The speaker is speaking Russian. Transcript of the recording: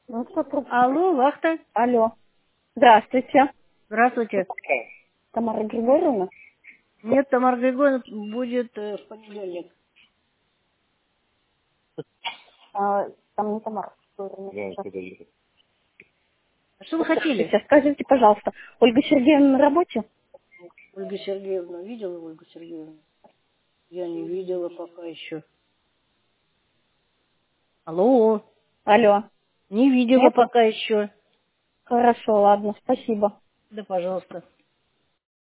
Ну, кто трубку? Алло, вахта. Алло. Здравствуйте. Здравствуйте. Тамара Григорьевна? Нет, Тамара Григорьевна будет в понедельник. Там не Тамара Григорьевна. Сейчас. Что вы хотели? Сейчас скажите, пожалуйста, Ольга Сергеевна на работе? Ольга Сергеевна, видела Ольгу Сергеевну? Я не видела пока еще. Алло, Алло. не видела Нет? пока еще. Хорошо, ладно, спасибо. Да, пожалуйста.